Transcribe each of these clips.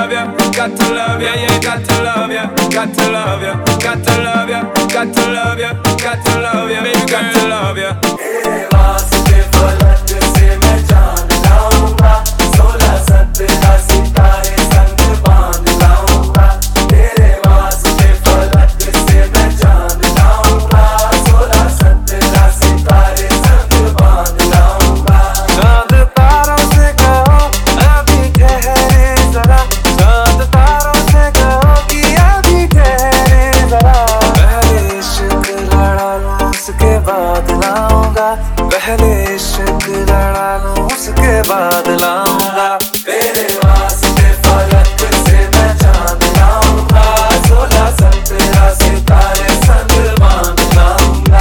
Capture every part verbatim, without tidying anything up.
love ya, got to love ya, yeah, got to love ya, got to love ya, got to love ya, got to love ya, got to love ya, baby, got to love ya. तेरे वास्ते फलक से मैं चांद लाऊंगा, सोलह सत्रह सितारे संग बांध लाऊंगा। तेरे वास्ते फलक से मैं चांद लाऊंगा, सोलह सत्रह सितारे संग बांध लाऊंगा। चांद तारों से कहो अभी ठहरे जरा, चांद तारों से कहो कि अभी ठहरे जरा। पहले इश्क लड़ा लूं उसके बाद लाऊंगा, पहले इश्क लड़ा लूं उसके बाद लाऊंगा। तेरे वास्ते फलक से मैं चांद लाऊंगा, सोलह सत्रह सितारे संग बांध लाऊंगा।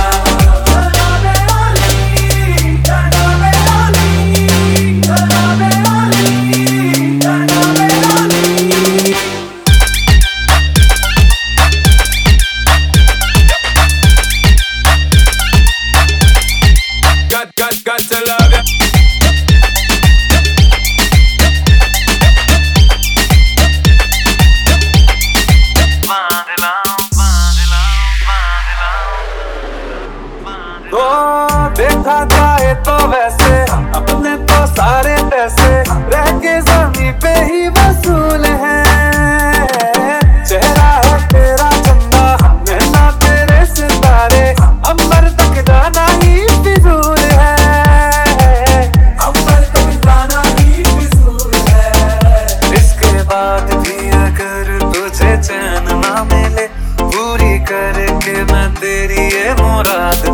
Got, got, got to love ya. तो देखा जाए तो वैसे अपने तो सारे पैसे रह के जमीन पे ही वसूल हैं। चेहरा है तेरा चंदा, नैना तेरे सितारे, अंबर तक जाना ही फिजूल है, अंबर तक जाना ही फिजूल है। इसके बाद भी अगर तुझे चैन ना मिले, पूरी करके मैं तेरी ये मुराद